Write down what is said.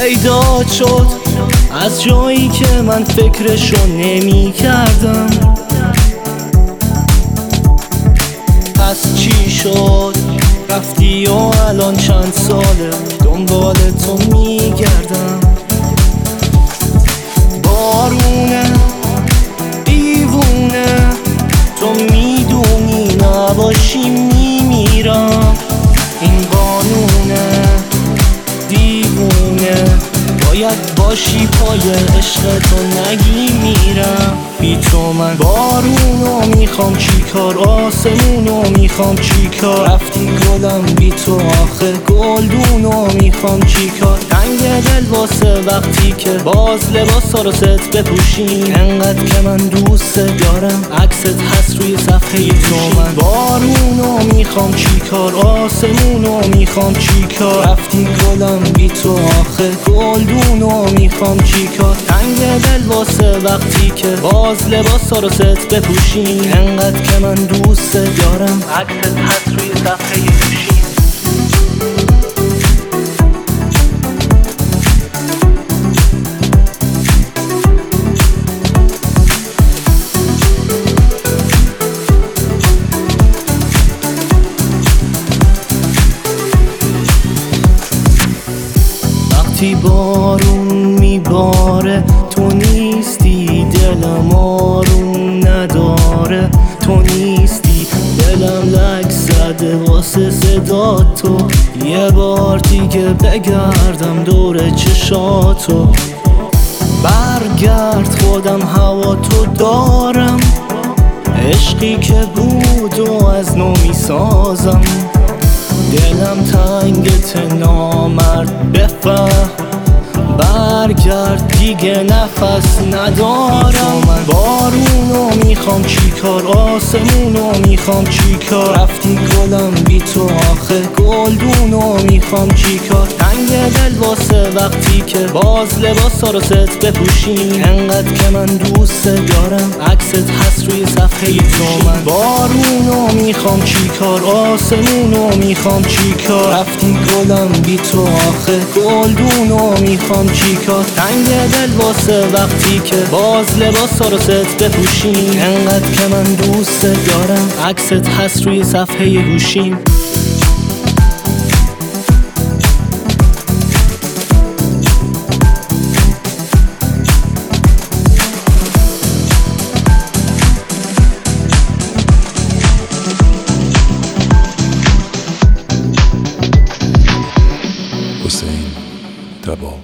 پیدا شد از جایی که من فکرشو نمی کردم. پس چی شد؟ رفتی و الان چند ساله دنبال تو میگردم. بارونه دیوونه تو میدونی نباشی میمیرم. این قانونه دیوونه باید باشی پای عشق تو نگی میرم. بی تو من بارونو میخوام چیکار، آسمونو میخوام چیکار. رفتی گلم بی تو آخه گلدونو میخوام چیکار. تنگ دل واسه وقتی که باز لباسا رو ست بپوشیم. انقدر که من دوست دارم عکست هست روی صفحه تو من. بارونو میخوام چیکار، آسمونو میخوام چیکار. رفتی گلم بی تو آخه گلدونو میخوام چیکار. تنگ دل واسه وقتی که باز لباسا رو ست بپوشیم. انقدر که من دوست دارم عکست هست روی صفحه گوشیم. وقتی بارون میباره تو نیستی، دلم آروم نداره تو نیستی. دلم لک زده واسه صدا تو، یه بار دیگه بگردم دور چشاتو. برگرد خودم هوا تو دارم، عشقی که بود و از نو میسازم. دلم تنگت نامرد بفهم، برگرد دیگه نفس ندارم. من بارونو میخوام چیکار، آسمونو میخوام چیکار. رفتی گلم بی تو آخه گلدونو میخوام چیکار. تنگ دل واسه وقتی که باز لباسا رو ست بپوشیم. انقدر که من دوست دارم عکست هست روی صفحه تو من. بارونو میخوام چیکار، آسمونو میخوام چیکار. رفتی گلم بی تو آخه گلدونو میخوام چیکار. تنگ دل واسه وقتی که باز لباسا رو ست بپوشیم. انقدر که من دوست دارم عکست هست روی صفحه گوشیم. حسین تبا